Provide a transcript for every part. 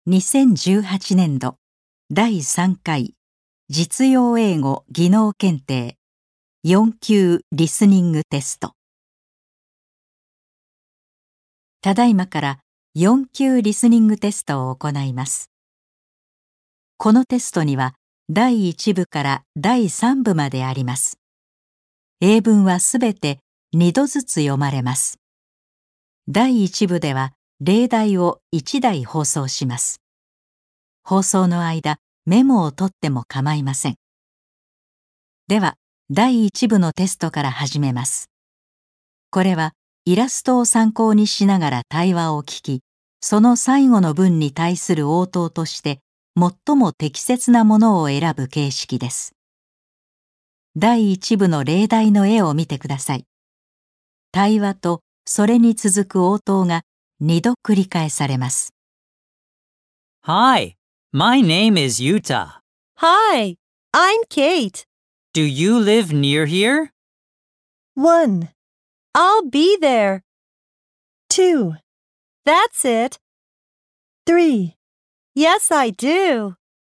2018年度第3回実用英語技能検定4級リスニングテスト。ただいまから4級リスニングテストを行います。このテストには第1部から第3部まであります。英文はすべて2度ずつ読まれます。第1部では例題を1題放送します。放送の間、メモを取っても構いません。では、第1部のテストから始めます。これはイラストを参考にしながら対話を聞き、その最後の文に対する応答として最も適切なものを選ぶ形式です。第1部の例題の絵を見てください。対話とそれに続く応答が2度繰り返されます。 Hi, my name is Yuta. Hi, I'm Kate. Do you live near here? 1. I'll be there. 2. That's it. 3. Yes, I do.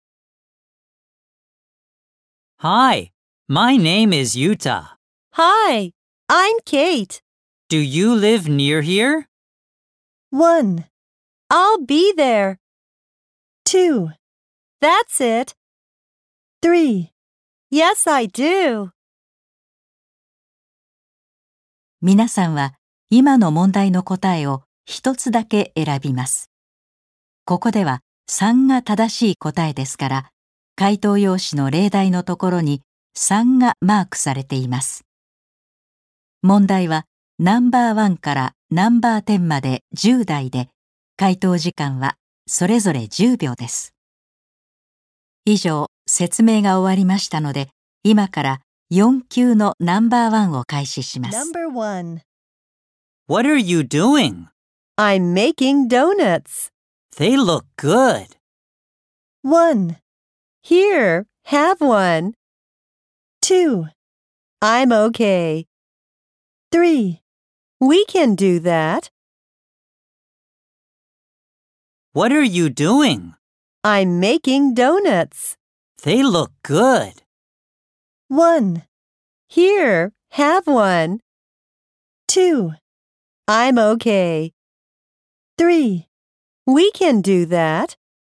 Hi, my name is Yuta. Hi, I'm Kate. Do you live near here? 1. I'll be there. 2. That's it. 3. Yes, I do. 皆さんは今の問題の答えを一つだけ選びます。ここでは3が正しい答えですから、回答用紙の例題のところに3がマークされています。問題はナンバー1からナンバー10まで10題で、回答時間はそれぞれ10秒です。以上、説明が終わりましたので、今から4級のナンバー1を開始します。 Number 1. What are you doing? I'm making donuts. They look good. 1. Here, have one. 2. I'm okay. 3. We can do that. What are you doing? I'm making donuts. They look good. 1. Here, have one. 2. I'm okay. 3. We can do that.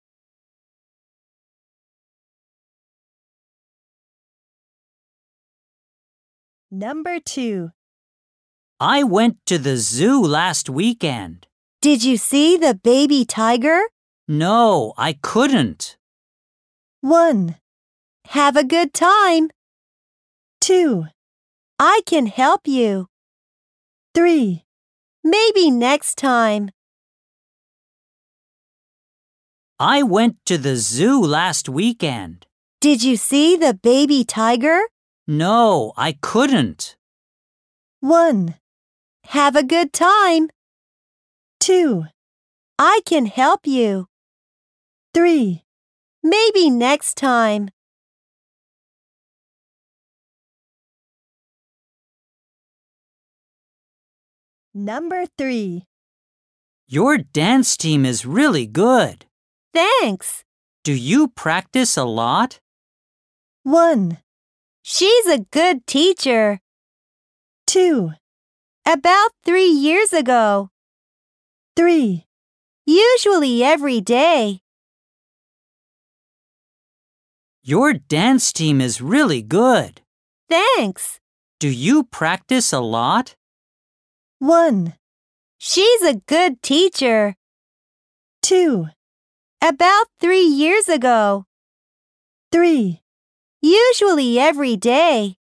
Number 2. I went to the zoo last weekend. Did you see the baby tiger? No, I couldn't. 1. Have a good time. 2. I can help you. 3. Maybe next time. I went to the zoo last weekend. Did you see the baby tiger? No, I couldn't. 1. Have a good time. 2. I can help you. 3. Maybe next time. Number 3. Your dance team is really good. Thanks. Do you practice a lot? 1. She's a good teacher. 2. About 3 years ago. 3. Usually every day. Your dance team is really good. Thanks. Do you practice a lot? 1. She's a good teacher. 2. About 3 years ago. 3. Usually every day.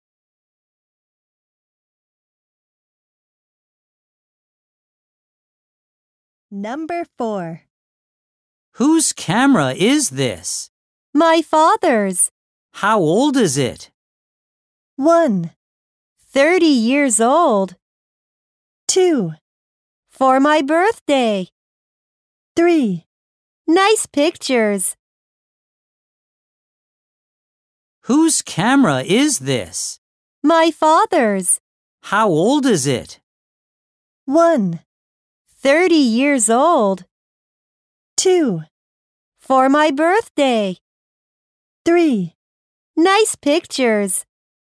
Number 4. Whose camera is this? My father's. How old is it? 1. 30 years old. 2. For my birthday. 3. Nice pictures. Whose camera is this? My father's. How old is it? 1. 30 years old. 2. for my birthday. 3. Nice pictures.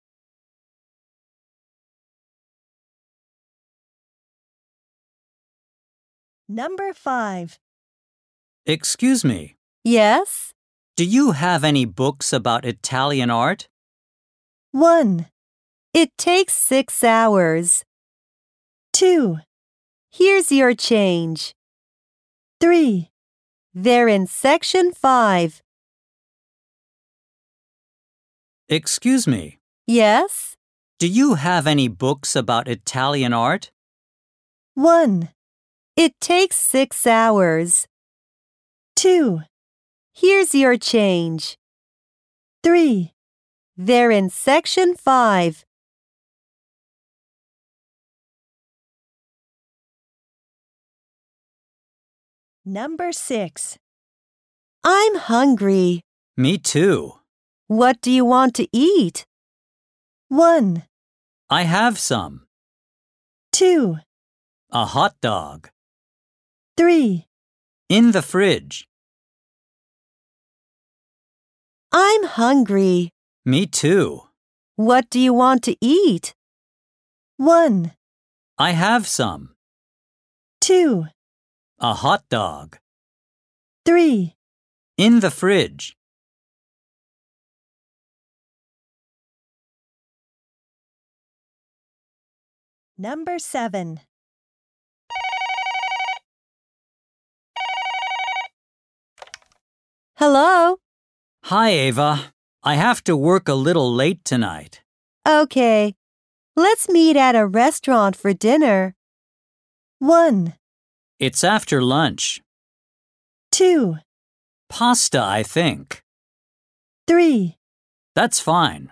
Number 5. Excuse me, Yes? do you have any books about Italian art? 1. It takes 6 hours. 2. Here's your change. 3. They're in section 5. Excuse me, Yes? do you have any books about Italian art? 1. It takes 6 hours. 2. Here's your change. 3. They're in section 5. Number 6. I'm hungry. Me too. What do you want to eat? 1. I have some. 2. A hot dog. 3. In the fridge. I'm hungry. Me too. What do you want to eat? 1. I have some. 2. A hot dog. 3. In the fridge. Number 7. Hello? Hi, Ava. I have to work a little late tonight. Okay. Let's meet at a restaurant for dinner. 1. It's after lunch. 2. Pasta, I think. 3. That's fine.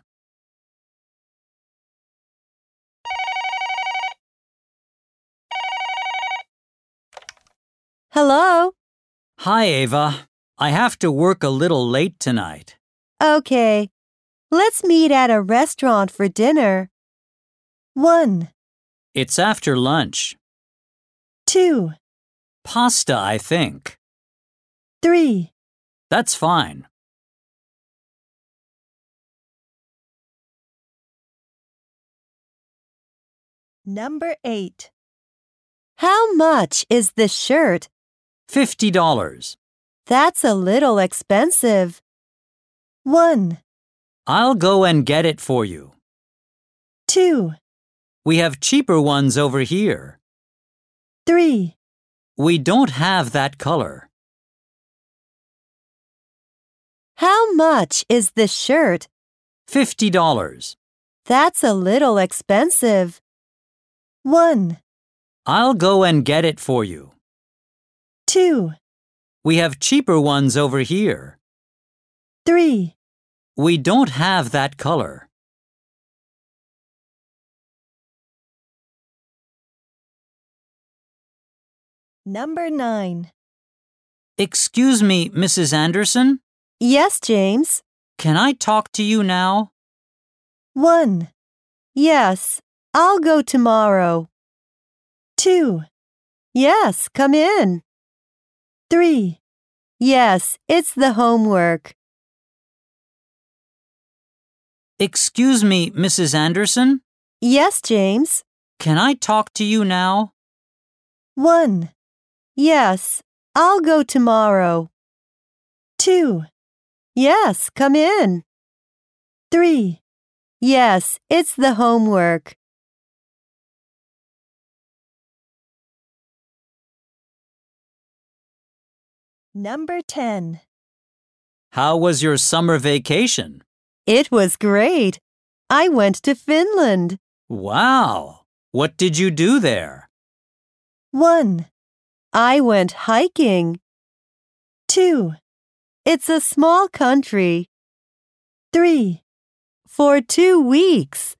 Hello? Hi, Ava. I have to work a little late tonight. Okay. Let's meet at a restaurant for dinner. 1. It's after lunch. 2. Pasta, I think. 3. That's fine. Number 8. How much is this shirt? $50. That's a little expensive. 1. I'll go and get it for you. 2. We have cheaper ones over here. 3. We don't have that color. How much is this shirt? $50. That's a little expensive. 1. I'll go and get it for you. 2. We have cheaper ones over here. 3. We don't have that color. Number 9. Excuse me, Mrs. Anderson? Yes, James. Can I talk to you now? 1. Yes, I'll go tomorrow. 2. Yes, come in. 3. Yes, it's the homework. Excuse me, Mrs. Anderson? Yes, James. Can I talk to you now? 1. Yes, I'll go tomorrow. 2. Yes, come in. 3. Yes, it's the homework. Number 10. How was your summer vacation? It was great. I went to Finland. Wow! What did you do there? 1. I went hiking. 2. It's a small country. 3. For 2 weeks.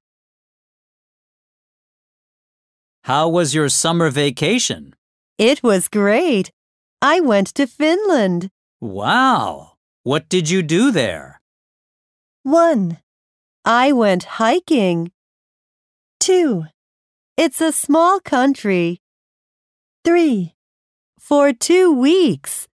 How was your summer vacation? It was great. I went to Finland. Wow! What did you do there? 1. I went hiking. 2. It's a small country. 3. For 2 weeks.